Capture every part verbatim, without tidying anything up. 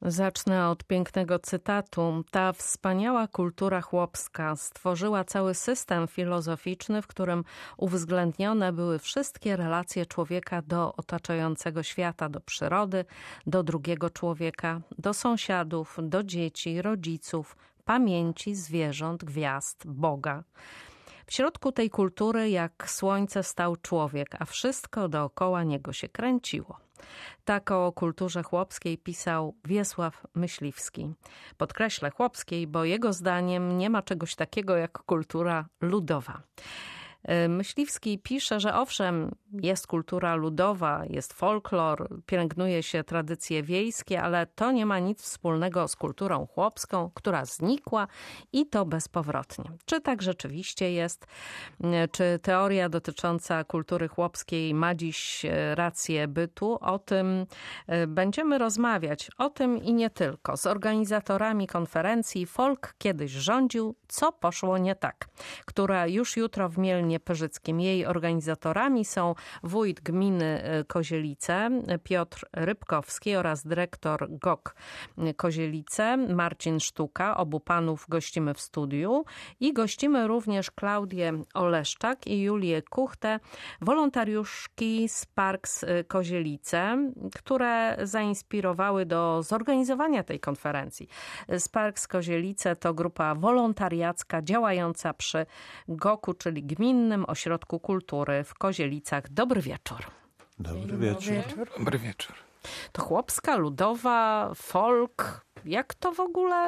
Zacznę od pięknego cytatu. Ta wspaniała kultura chłopska stworzyła cały system filozoficzny, w którym uwzględnione były wszystkie relacje człowieka do otaczającego świata, do przyrody, do drugiego człowieka, do sąsiadów, do dzieci, rodziców, pamięci, zwierząt, gwiazd, Boga. W środku tej kultury jak słońce stał człowiek, a wszystko dookoła niego się kręciło. Tak o kulturze chłopskiej pisał Wiesław Myśliwski. Podkreślę chłopskiej, bo jego zdaniem nie ma czegoś takiego jak kultura ludowa. Myśliwski pisze, że owszem, jest kultura ludowa, jest folklor, pielęgnuje się tradycje wiejskie, ale to nie ma nic wspólnego z kulturą chłopską, która znikła i to bezpowrotnie. Czy tak rzeczywiście jest? Czy teoria dotycząca kultury chłopskiej ma dziś rację bytu? O tym będziemy rozmawiać, o tym i nie tylko. Z organizatorami konferencji Folk kiedyś rządził, co poszło nie tak, która już jutro w Mielnie Pyrzyckim. Jej organizatorami są wójt gminy Kozielice Piotr Rybkowski oraz dyrektor G O K Kozielice Marcin Sztuka. Obu panów gościmy w studiu i gościmy również Klaudię Oleszczak i Julię Kuchtę, wolontariuszki z Parks Kozielice, które zainspirowały do zorganizowania tej konferencji. Sparks Kozielice to grupa wolontariacka działająca przy G O K-u, czyli Gminnym Ośrodku Kultury w Kozielicach. Dobry wieczór. Dobry wieczór. Dobry wieczór. To chłopska, ludowa, folk. Jak to w ogóle,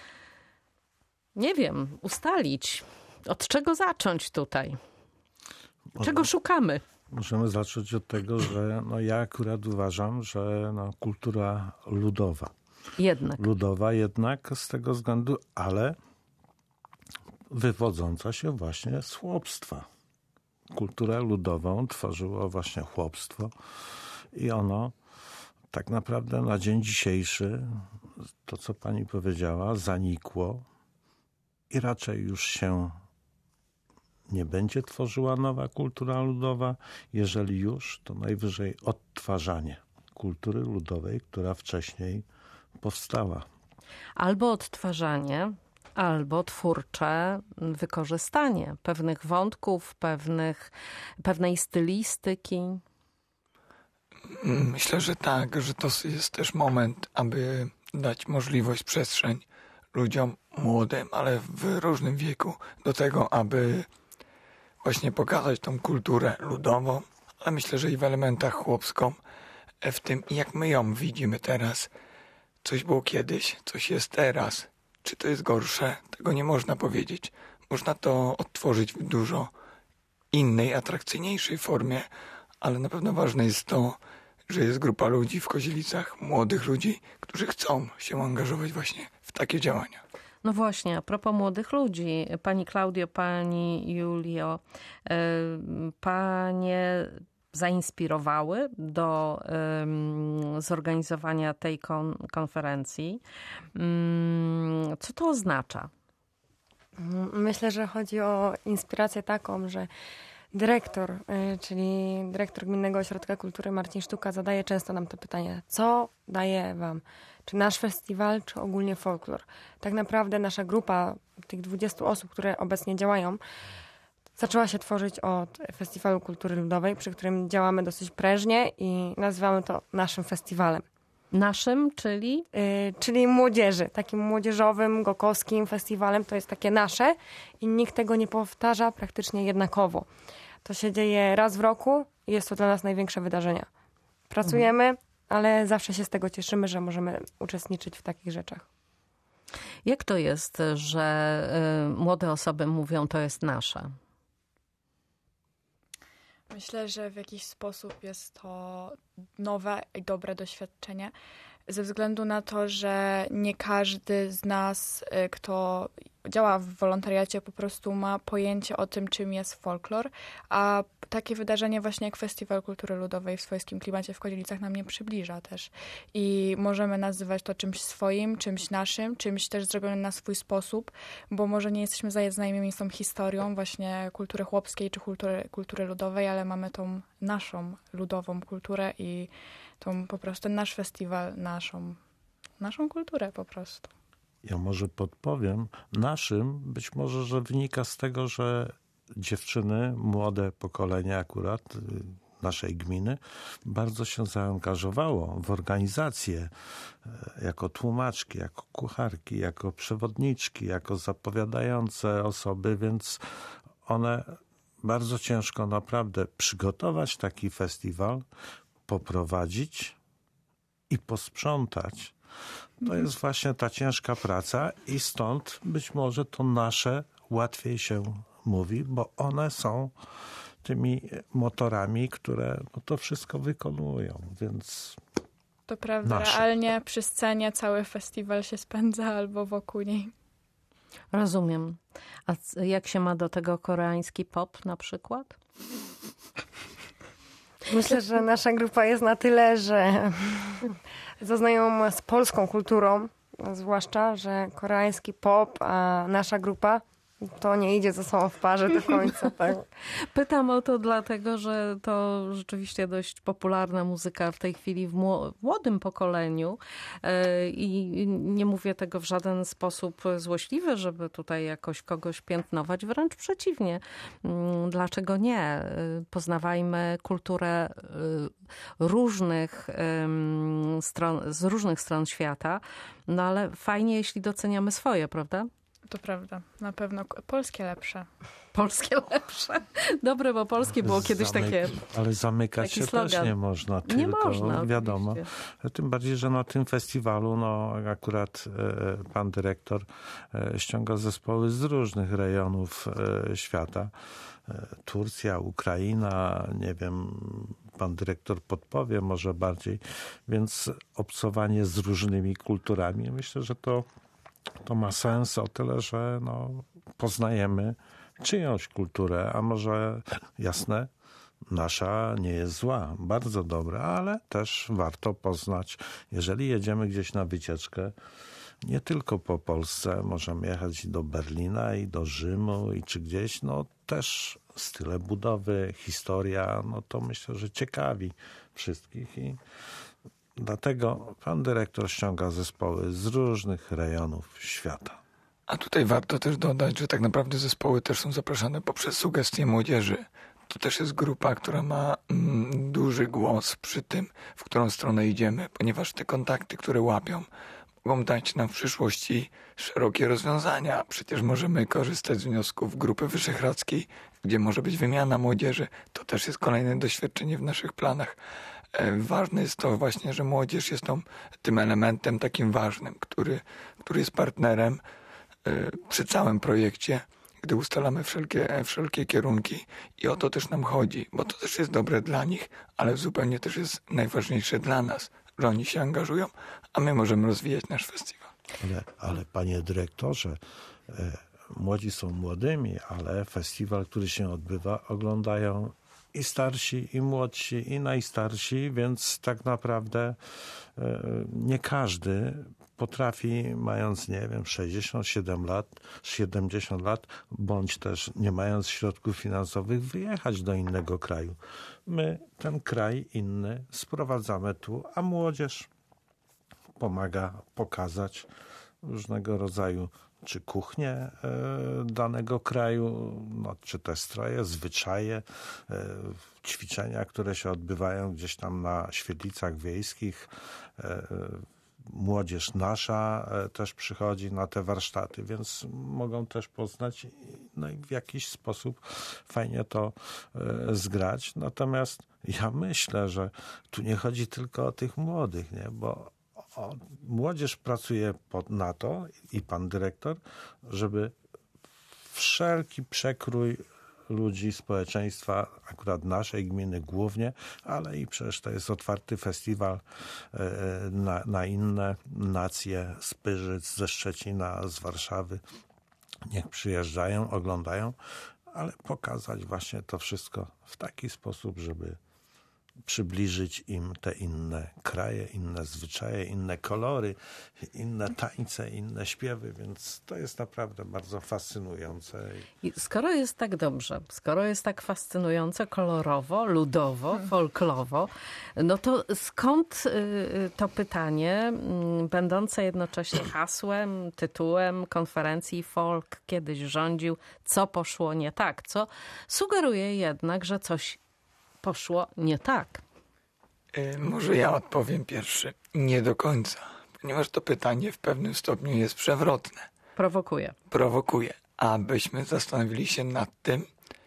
nie wiem, ustalić? Od czego zacząć tutaj? Czego Może, szukamy? Możemy zacząć od tego, że no ja akurat uważam, że no kultura ludowa. Jednak. Ludowa jednak z tego względu, ale wywodząca się właśnie z chłopstwa. Kulturę ludową tworzyło właśnie chłopstwo i ono tak naprawdę na dzień dzisiejszy, to co pani powiedziała, zanikło i raczej już się nie będzie tworzyła nowa kultura ludowa. Jeżeli już, to najwyżej odtwarzanie kultury ludowej, która wcześniej powstała. Albo odtwarzanie, albo twórcze wykorzystanie pewnych wątków, pewnych, pewnej stylistyki. Myślę, że tak, że to jest też moment, aby dać możliwość, przestrzeń ludziom młodym, ale w różnym wieku do tego, aby właśnie pokazać tą kulturę ludową, ale myślę, że i w elementach chłopską, w tym jak my ją widzimy teraz. Coś było kiedyś, coś jest teraz. Czy to jest gorsze? Tego nie można powiedzieć. Można to odtworzyć w dużo innej, atrakcyjniejszej formie, ale na pewno ważne jest to, że jest grupa ludzi w Kozielicach, młodych ludzi, którzy chcą się angażować właśnie w takie działania. No właśnie, a propos młodych ludzi, pani Klaudio, pani Julio, panie zainspirowały do um, zorganizowania tej kon- konferencji. Um, co to oznacza? Myślę, że chodzi o inspirację taką, że dyrektor, czyli dyrektor Gminnego Ośrodka Kultury Marcin Sztuka zadaje często nam to pytanie, co daje wam? Czy nasz festiwal, czy ogólnie folklor? Tak naprawdę nasza grupa, tych dwudziestu osób, które obecnie działają, zaczęła się tworzyć od Festiwalu Kultury Ludowej, przy którym działamy dosyć prężnie i nazywamy to naszym festiwalem. Naszym, czyli? Yy, czyli młodzieży, takim młodzieżowym, gokowskim festiwalem. To jest takie nasze i nikt tego nie powtarza praktycznie jednakowo. To się dzieje raz w roku i jest to dla nas największe wydarzenie. Pracujemy, mhm. ale zawsze się z tego cieszymy, że możemy uczestniczyć w takich rzeczach. Jak to jest, że y, młode osoby mówią, to jest nasze? Myślę, że w jakiś sposób jest to nowe i dobre doświadczenie, ze względu na to, że nie każdy z nas, kto działa w wolontariacie, po prostu ma pojęcie o tym, czym jest folklor, a takie wydarzenie właśnie jak Festiwal Kultury Ludowej w swojskim klimacie w Kozielicach nam nie przybliża też. I możemy nazywać to czymś swoim, czymś naszym, czymś też zrobionym na swój sposób, bo może nie jesteśmy zaznajomieni z tą historią właśnie kultury chłopskiej czy kultury, kultury ludowej, ale mamy tą naszą ludową kulturę i tą po prostu nasz festiwal, naszą naszą kulturę po prostu. Ja może podpowiem, naszym być może, że wynika z tego, że dziewczyny, młode pokolenie akurat naszej gminy bardzo się zaangażowało w organizację jako tłumaczki, jako kucharki, jako przewodniczki, jako zapowiadające osoby, więc one bardzo ciężko naprawdę przygotować taki festiwal, poprowadzić i posprzątać. To jest właśnie ta ciężka praca i stąd być może to nasze łatwiej się mówi, bo one są tymi motorami, które no, to wszystko wykonują, więc To prawda, nasze. realnie przy scenie cały festiwal się spędza albo wokół niej. Rozumiem. A c- jak się ma do tego koreański pop na przykład? Myślę, że nasza grupa jest na tyle, że zaznajoma z polską kulturą, zwłaszcza, że koreański pop, a nasza grupa to nie idzie ze sobą w parze do końca. Tak? Pytam o to dlatego, że to rzeczywiście dość popularna muzyka w tej chwili w mło- młodym pokoleniu e, i nie mówię tego w żaden sposób złośliwy, żeby tutaj jakoś kogoś piętnować, wręcz przeciwnie. Mm, Dlaczego nie? E, Poznawajmy kulturę e, różnych em, stron, z różnych stron świata, no ale fajnie, jeśli doceniamy swoje, prawda? To prawda, na pewno k- polskie lepsze. Polskie lepsze. Dobre, bo polskie było kiedyś Zamyk- takie... Ale zamykać taki się slogan. też nie można, tylko Nie można, wiadomo. oczywiście. Tym bardziej, że na tym festiwalu no, akurat e, pan dyrektor e, ściąga zespoły z różnych rejonów e, świata. E, Turcja, Ukraina, nie wiem, pan dyrektor podpowie może bardziej, więc obcowanie z różnymi kulturami, myślę, że to To ma sens o tyle, że no, poznajemy czyjąś kulturę, a może jasne, nasza nie jest zła, bardzo dobra, ale też warto poznać, jeżeli jedziemy gdzieś na wycieczkę, nie tylko po Polsce, możemy jechać do Berlina i do Rzymu i czy gdzieś, no też style budowy, historia, no to myślę, że ciekawi wszystkich i dlatego pan dyrektor ściąga zespoły z różnych rejonów świata. A tutaj warto też dodać, że tak naprawdę zespoły też są zapraszane poprzez sugestie młodzieży. To też jest grupa, która ma mm, duży głos przy tym, w którą stronę idziemy, ponieważ te kontakty, które łapią, mogą dać nam w przyszłości szerokie rozwiązania. Przecież możemy korzystać z wniosków Grupy Wyszehradzkiej, gdzie może być wymiana młodzieży. To też jest kolejne doświadczenie w naszych planach. E, Ważne jest to właśnie, że młodzież jest tą, tym elementem takim ważnym, który, który jest partnerem e, przy całym projekcie, gdy ustalamy wszelkie, wszelkie kierunki i o to też nam chodzi, bo to też jest dobre dla nich, ale zupełnie też jest najważniejsze dla nas, że oni się angażują, a my możemy rozwijać nasz festiwal. Ale, ale panie dyrektorze, e, młodzi są młodymi, ale festiwal, który się odbywa, oglądają i starsi, i młodsi, i najstarsi, więc tak naprawdę e, nie każdy potrafi, mając, nie wiem, sześćdziesiąt siedem lat, siedemdziesiąt lat, bądź też nie mając środków finansowych, wyjechać do innego kraju. My ten kraj inny sprowadzamy tu, a młodzież pomaga pokazać różnego rodzaju czy kuchnię e, danego kraju, no, czy te stroje, zwyczaje, e, ćwiczenia, które się odbywają gdzieś tam na świetlicach wiejskich. E, młodzież nasza e, też przychodzi na te warsztaty, więc mogą też poznać, no i w jakiś sposób fajnie to e, zgrać. Natomiast ja myślę, że tu nie chodzi tylko o tych młodych, nie? Bo o, młodzież pracuje pod, na to i pan dyrektor, żeby wszelki przekrój ludzi, społeczeństwa, akurat naszej gminy głównie, ale i przecież to jest otwarty festiwal e, na, na inne nacje z Pyrzyc, ze Szczecina, z Warszawy. Niech przyjeżdżają, oglądają, ale pokazać właśnie to wszystko w taki sposób, żeby przybliżyć im te inne kraje, inne zwyczaje, inne kolory, inne tańce, inne śpiewy, więc to jest naprawdę bardzo fascynujące. I skoro jest tak dobrze, skoro jest tak fascynujące kolorowo, ludowo, folklowo, no to skąd to pytanie, będące jednocześnie hasłem, tytułem konferencji Folk kiedyś rządził, co poszło nie tak, co sugeruje jednak, że coś poszło nie tak. Yy, może ja odpowiem pierwszy. Nie do końca, ponieważ to pytanie w pewnym stopniu jest przewrotne. Prowokuje. Prowokuje, abyśmy zastanowili się nad tym,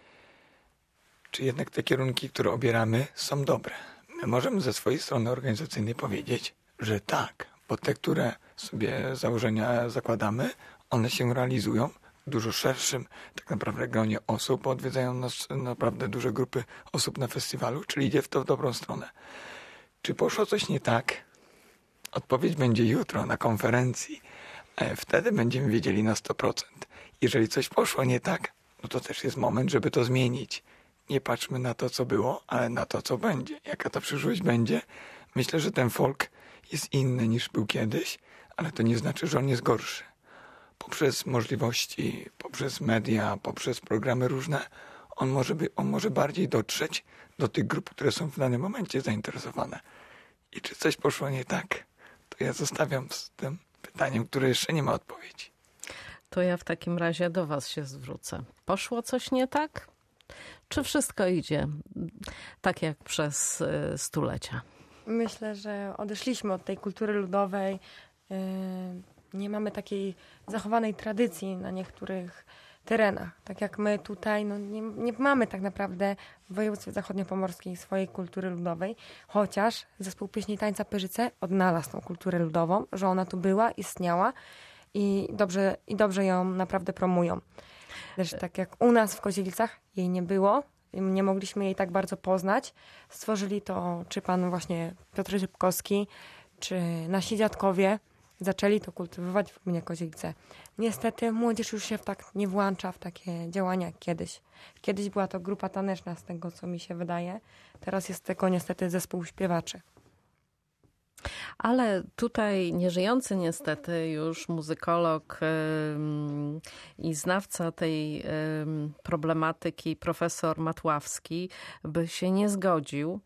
czy jednak te kierunki, które obieramy, są dobre. My możemy ze swojej strony organizacyjnej powiedzieć, że tak, bo te, które sobie założenia zakładamy, one się realizują w dużo szerszym tak naprawdę gronie osób, bo odwiedzają nas naprawdę duże grupy osób na festiwalu, czyli idzie w to w dobrą stronę. Czy poszło coś nie tak? Odpowiedź będzie jutro na konferencji. Wtedy będziemy wiedzieli na sto procent. Jeżeli coś poszło nie tak, no to też jest moment, żeby to zmienić. Nie patrzmy na to, co było, ale na to, co będzie. Jaka ta przyszłość będzie? Myślę, że ten folk jest inny niż był kiedyś, ale to nie znaczy, że on jest gorszy. Poprzez możliwości, poprzez media, poprzez programy różne, on może, by, on może bardziej dotrzeć do tych grup, które są w danym momencie zainteresowane. I czy coś poszło nie tak, to ja zostawiam z tym pytaniem, które jeszcze nie ma odpowiedzi. To ja w takim razie do was się zwrócę. Poszło coś nie tak? Czy wszystko idzie tak jak przez stulecia? Myślę, że odeszliśmy od tej kultury ludowej. Nie mamy takiej zachowanej tradycji na niektórych terenach. Tak jak my tutaj, no nie, nie mamy tak naprawdę w województwie zachodniopomorskiej swojej kultury ludowej, chociaż zespół pieśni i tańca Pyrzyce odnalazł tą kulturę ludową, że ona tu była, istniała i dobrze, i dobrze ją naprawdę promują. Też tak jak u nas w Kozielicach jej nie było, nie mogliśmy jej tak bardzo poznać. Stworzyli to czy pan właśnie Piotr Szybkowski, czy nasi dziadkowie. Zaczęli to kultywować w gminie Kozielice. Niestety młodzież już się w tak nie włącza w takie działania jak kiedyś. Kiedyś była to grupa taneczna, z tego co mi się wydaje. Teraz jest tylko niestety zespół śpiewaczy. Ale tutaj nieżyjący niestety już muzykolog i znawca tej problematyki, profesor Matławski, by się nie zgodził,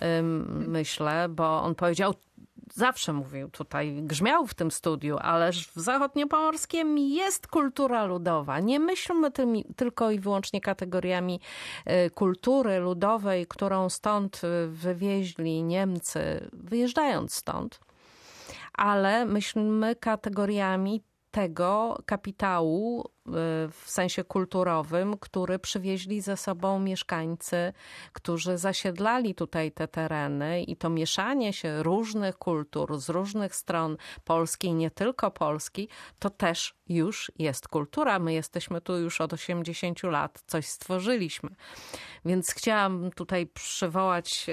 myślę, bo on powiedział, zawsze mówił tutaj, grzmiał w tym studiu, ależ w Zachodniopomorskiem jest kultura ludowa. Nie myślmy tym tylko i wyłącznie kategoriami kultury ludowej, którą stąd wywieźli Niemcy, wyjeżdżając stąd, ale myślmy kategoriami tego kapitału w sensie kulturowym, który przywieźli ze sobą mieszkańcy, którzy zasiedlali tutaj te tereny i to mieszanie się różnych kultur z różnych stron Polski, nie tylko Polski, to też już jest kultura. My jesteśmy tu już od osiemdziesięciu lat, coś stworzyliśmy. Więc chciałam tutaj przywołać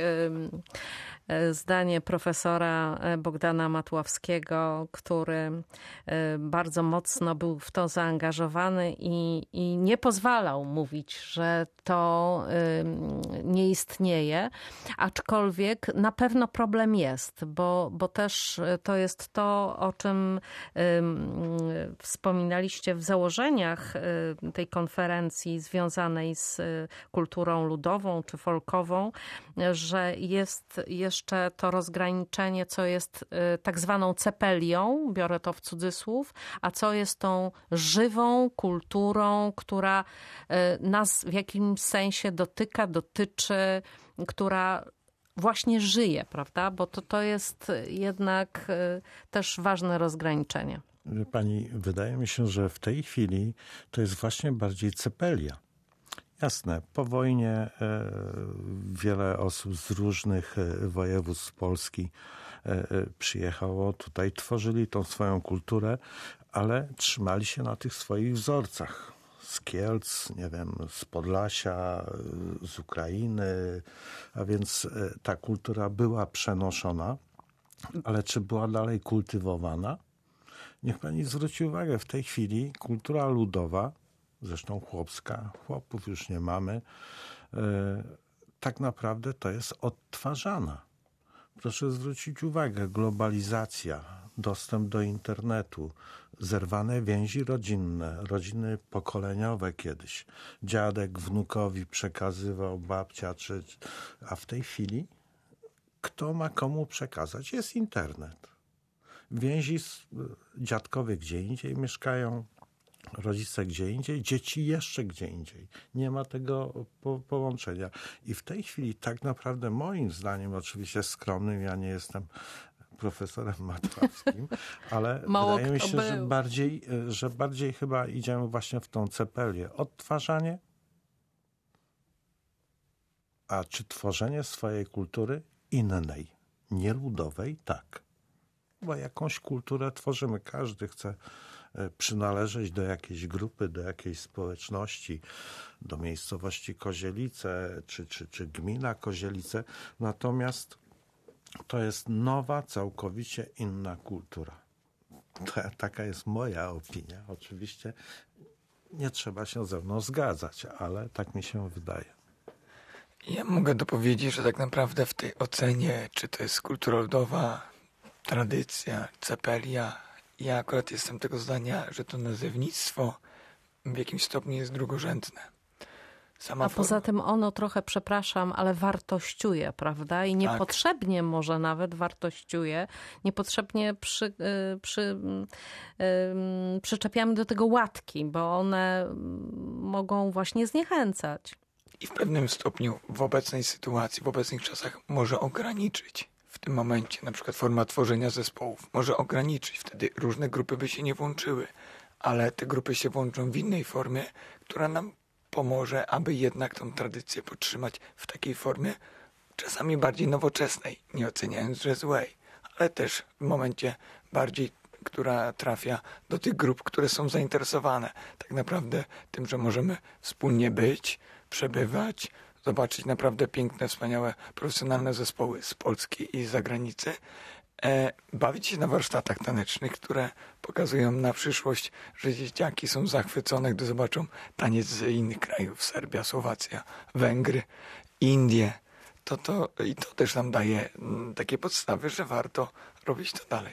zdanie profesora Bogdana Matławskiego, który bardzo mocno był w to zaangażowany i, i nie pozwalał mówić, że to nie istnieje, aczkolwiek na pewno problem jest, bo, bo też to jest to, o czym wspominaliście w założeniach tej konferencji związanej z kulturą ludową czy folkową, że jest jeszcze to rozgraniczenie, co jest tak zwaną cepelią, biorę to w cudzysłów, a co jest tą żywą kulturą, która nas w jakimś sensie dotyka, dotyczy, która właśnie żyje, prawda? Bo to, to jest jednak też ważne rozgraniczenie. Pani, wydaje mi się, że w tej chwili to jest właśnie bardziej cepelia. Jasne, po wojnie e, wiele osób z różnych województw Polski e, e, przyjechało tutaj, tworzyli tą swoją kulturę, ale trzymali się na tych swoich wzorcach. Z Kielc, nie wiem, z Podlasia, z Ukrainy, a więc e, ta kultura była przenoszona, ale czy była dalej kultywowana? Niech pani zwróci uwagę, w tej chwili kultura ludowa, zresztą chłopska, chłopów już nie mamy, tak naprawdę to jest odtwarzana. Proszę zwrócić uwagę, globalizacja, dostęp do internetu, zerwane więzi rodzinne, rodziny pokoleniowe kiedyś. Dziadek wnukowi przekazywał, babcia, czy, a w tej chwili kto ma komu przekazać? Jest internet. Więzi dziadkowie gdzie indziej mieszkają, rodzice gdzie indziej, dzieci jeszcze gdzie indziej. Nie ma tego po- połączenia. I w tej chwili tak naprawdę moim zdaniem, oczywiście skromnym, ja nie jestem profesorem Matławskim, ale Mało wydaje mi kto się, że był. bardziej, że bardziej chyba idziemy właśnie w tą cepelię. Odtwarzanie, a czy tworzenie swojej kultury innej, nie ludowej, tak. Bo jakąś kulturę tworzymy. Każdy chce przynależeć do jakiejś grupy, do jakiejś społeczności, do miejscowości Kozielice, czy, czy, czy gmina Kozielice. Natomiast to jest nowa, całkowicie inna kultura. Ta, taka jest moja opinia. Oczywiście nie trzeba się ze mną zgadzać, ale tak mi się wydaje. Ja mogę dopowiedzieć, że tak naprawdę w tej ocenie, czy to jest kultura ludowa, tradycja, cepelia, ja akurat jestem tego zdania, że to nazewnictwo w jakimś stopniu jest drugorzędne. Sama A poza tym ono trochę, przepraszam, ale wartościuje, prawda? I niepotrzebnie tak. może nawet wartościuje. Niepotrzebnie przy, y, przy, y, y, przyczepiamy do tego łatki, bo one mogą właśnie zniechęcać. I w pewnym stopniu w obecnej sytuacji, w obecnych czasach może ograniczyć. W tym momencie na przykład forma tworzenia zespołów może ograniczyć. Wtedy różne grupy by się nie włączyły, ale te grupy się włączą w innej formie, która nam pomoże, aby jednak tą tradycję podtrzymać w takiej formie czasami bardziej nowoczesnej, nie oceniając, że złej, ale też w momencie bardziej, która trafia do tych grup, które są zainteresowane tak naprawdę tym, że możemy wspólnie być, przebywać, zobaczyć naprawdę piękne, wspaniałe, profesjonalne zespoły z Polski i z zagranicy, e, bawić się na warsztatach tanecznych, które pokazują na przyszłość, że dzieciaki są zachwycone, gdy zobaczą taniec z innych krajów, Serbia, Słowacja, Węgry, Indie. To, to, I to też nam daje m, takie podstawy, że warto robić to dalej.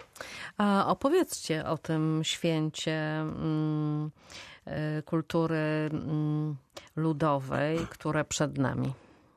A opowiedzcie o tym święcie mm, y, kultury mm, ludowej, które przed nami.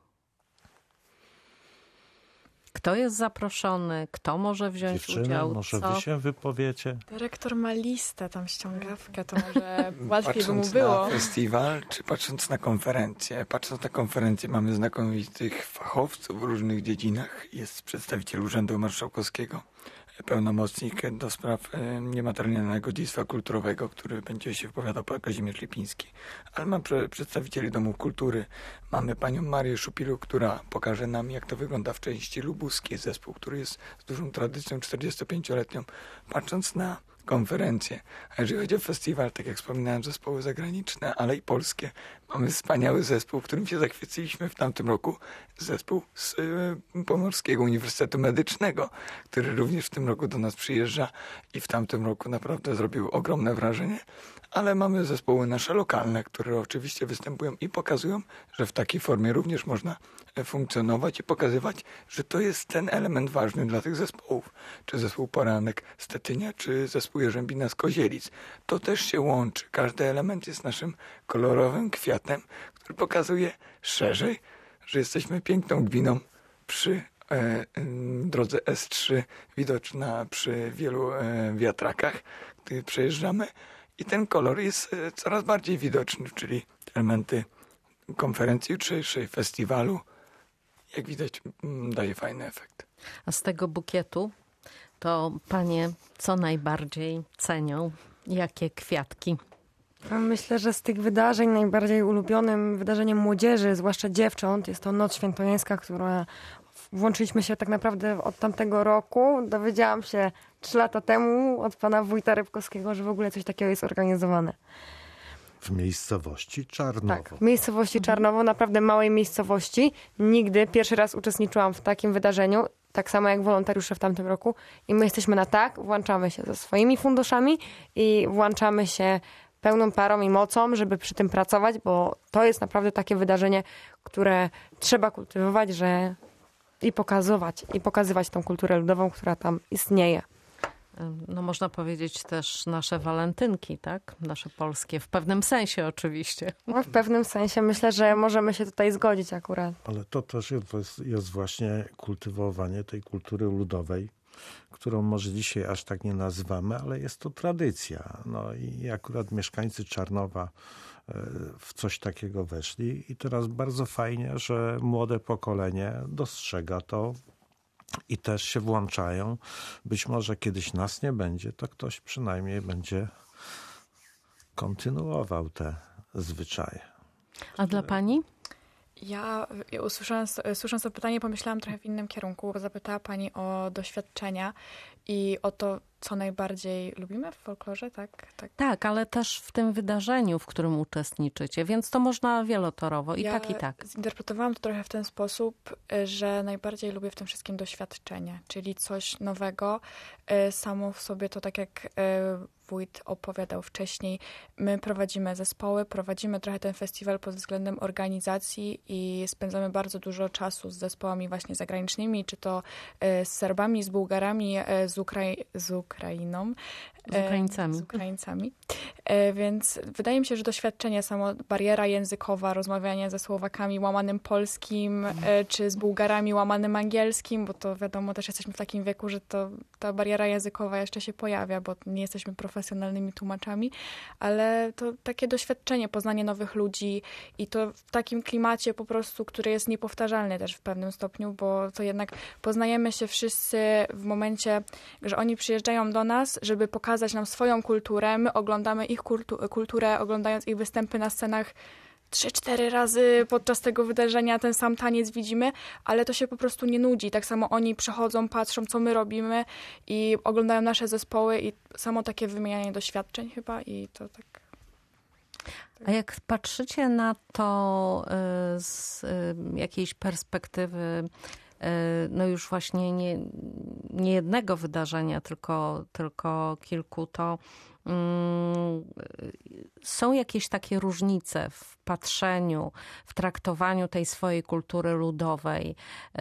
Kto jest zaproszony? Kto może wziąć Dziewczyny, udział? może co? wy się wypowiecie? Dyrektor ma listę, tam ściągawkę, to może łatwiej by mu Patrząc było. na festiwal, czy patrząc na konferencję. Patrząc na konferencję mamy znakomitych fachowców w różnych dziedzinach. Jest przedstawiciel Urzędu Marszałkowskiego, pełnomocnik do spraw niematerialnego dziedzictwa kulturowego, który będzie się wypowiadał pan Kazimierz Lipiński. Ale mam przedstawicieli Domów Kultury. Mamy panią Marię Szupilu, która pokaże nam, jak to wygląda w części lubuskiej. Zespół, który jest z dużą tradycją czterdziestopięcioletnią. Patrząc na konferencję. A jeżeli chodzi o festiwal, tak jak wspominałem, zespoły zagraniczne, ale i polskie. Mamy wspaniały zespół, którym się zachwyciliśmy w tamtym roku. Zespół z y, Pomorskiego Uniwersytetu Medycznego, który również w tym roku do nas przyjeżdża i w tamtym roku naprawdę zrobił ogromne wrażenie. Ale mamy zespoły nasze lokalne, które oczywiście występują i pokazują, że w takiej formie również można funkcjonować i pokazywać, że to jest ten element ważny dla tych zespołów. Czy zespół Poranek z Tetynia, czy zespół Jarzębina z Kozielic. To też się łączy. Każdy element jest naszym kolorowym kwiatem, który pokazuje szerzej, że jesteśmy piękną gminą przy e, e, drodze S trzy, widoczna przy wielu e, wiatrakach, gdy przejeżdżamy. I ten kolor jest e, coraz bardziej widoczny, czyli elementy konferencji jutrzejszej, festiwalu. Jak widać, m, daje fajny efekt. A z tego bukietu to panie co najbardziej cenią? Jakie kwiatki? Myślę, że z tych wydarzeń najbardziej ulubionym wydarzeniem młodzieży, zwłaszcza dziewcząt, jest to Noc Świętojańska, która włączyliśmy się tak naprawdę od tamtego roku. Dowiedziałam się trzy lata temu od pana wójta Rybkowskiego, że w ogóle coś takiego jest organizowane. W miejscowości Czarnowo. Tak, w miejscowości Czarnowo, naprawdę małej miejscowości. Nigdy, pierwszy raz uczestniczyłam w takim wydarzeniu, tak samo jak wolontariusze w tamtym roku. I my jesteśmy na tak, włączamy się ze swoimi funduszami i włączamy się pełną parą i mocą, żeby przy tym pracować, bo to jest naprawdę takie wydarzenie, które trzeba kultywować, że i pokazywać, i pokazywać tą kulturę ludową, która tam istnieje. No można powiedzieć też nasze walentynki, tak? Nasze polskie, w pewnym sensie oczywiście. No, w pewnym sensie myślę, że możemy się tutaj zgodzić akurat. Ale to też jest, jest właśnie kultywowanie tej kultury ludowej, którą może dzisiaj aż tak nie nazywamy, ale jest to tradycja. No i akurat mieszkańcy Czarnowa w coś takiego weszli i teraz bardzo fajnie, że młode pokolenie dostrzega to i też się włączają. Być może kiedyś nas nie będzie, to ktoś przynajmniej będzie kontynuował te zwyczaje. A dla pani? Ja, ja usłysząc, słysząc to pytanie, pomyślałam trochę w innym kierunku, bo zapytała pani o doświadczenia i o to, co najbardziej lubimy w folklorze, tak? Tak, Tak, ale też w tym wydarzeniu, w którym uczestniczycie, więc to można wielotorowo i ja tak, i tak. Zinterpretowałam to trochę w ten sposób, że najbardziej lubię w tym wszystkim doświadczenie, czyli coś nowego. Samo w sobie to, tak jak wójt opowiadał wcześniej, my prowadzimy zespoły, prowadzimy trochę ten festiwal pod względem organizacji i spędzamy bardzo dużo czasu z zespołami właśnie zagranicznymi, czy to z Serbami, z Bułgarami, z, Ukrai- z Ukrainą. Z Ukraińcami. Z Ukraińcami. Więc wydaje mi się, że doświadczenie, samo bariera językowa, rozmawianie ze Słowakami łamanym polskim, czy z Bułgarami łamanym angielskim, bo to wiadomo, też jesteśmy w takim wieku, że to, ta bariera językowa jeszcze się pojawia, bo nie jesteśmy profesjonalnymi tłumaczami, ale to takie doświadczenie, poznanie nowych ludzi i to w takim klimacie po prostu, który jest niepowtarzalny też w pewnym stopniu, bo to jednak poznajemy się wszyscy w momencie, że oni przyjeżdżają do nas, żeby pokazać nam swoją kulturę, my oglądamy ich kultu- kulturę, oglądając ich występy na scenach trzy, cztery razy podczas tego wydarzenia ten sam taniec widzimy, ale to się po prostu nie nudzi. Tak samo oni przychodzą, patrzą, co my robimy i oglądają nasze zespoły i samo takie wymienianie doświadczeń chyba i to tak... A jak patrzycie na to z jakiejś perspektywy, no już właśnie nie, nie jednego wydarzenia, tylko, tylko kilku, to mm, są jakieś takie różnice w patrzeniu, w traktowaniu tej swojej kultury ludowej,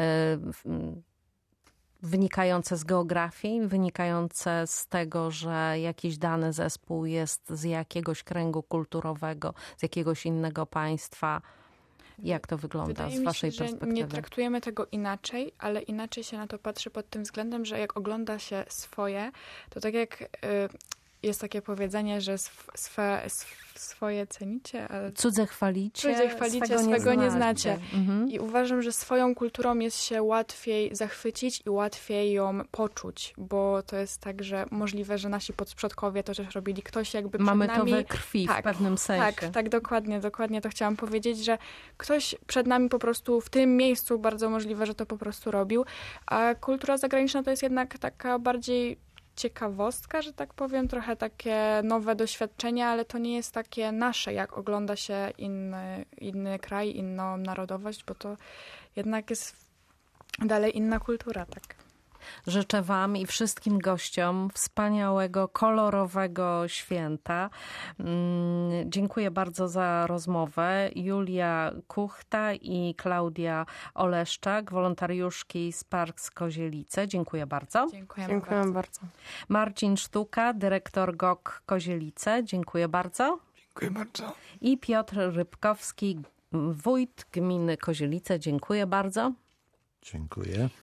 wynikające z geografii, wynikające z tego, że jakiś dany zespół jest z jakiegoś kręgu kulturowego, z jakiegoś innego państwa. Jak to wygląda Wydaje z waszej mi się, perspektywy? że nie traktujemy tego inaczej, ale inaczej się na to patrzy pod tym względem, że jak ogląda się swoje, to tak jak y, jest takie powiedzenie, że sw, swe, sw, swoje cenicie, ale cudze chwalicie, cudze chwalicie, swego, swego nie nie znacie. znacie. Mhm. I uważam, że swoją kulturą jest się łatwiej zachwycić i łatwiej ją poczuć, bo to jest tak, że możliwe, że nasi przodkowie to też robili. Ktoś jakby przed Mamy nami... to we krwi tak, w pewnym sensie. Tak, tak, dokładnie, dokładnie to chciałam powiedzieć, że ktoś przed nami po prostu w tym miejscu bardzo możliwe, że to po prostu robił, a kultura zagraniczna to jest jednak taka bardziej ciekawostka, że tak powiem, trochę takie nowe doświadczenia, ale to nie jest takie nasze, jak ogląda się inny, inny kraj, inną narodowość, bo to jednak jest dalej inna kultura, tak. Życzę wam i wszystkim gościom wspaniałego, kolorowego święta. Dziękuję bardzo za rozmowę. Julia Kuchta i Klaudia Oleszczak, wolontariuszki z Parks Kozielice. Dziękuję bardzo. Dziękujemy, Dziękuję bardzo. bardzo. Marcin Sztuka, dyrektor G O K Kozielice. Dziękuję bardzo. Dziękuję bardzo. I Piotr Rybkowski, wójt gminy Kozielice. Dziękuję bardzo. Dziękuję.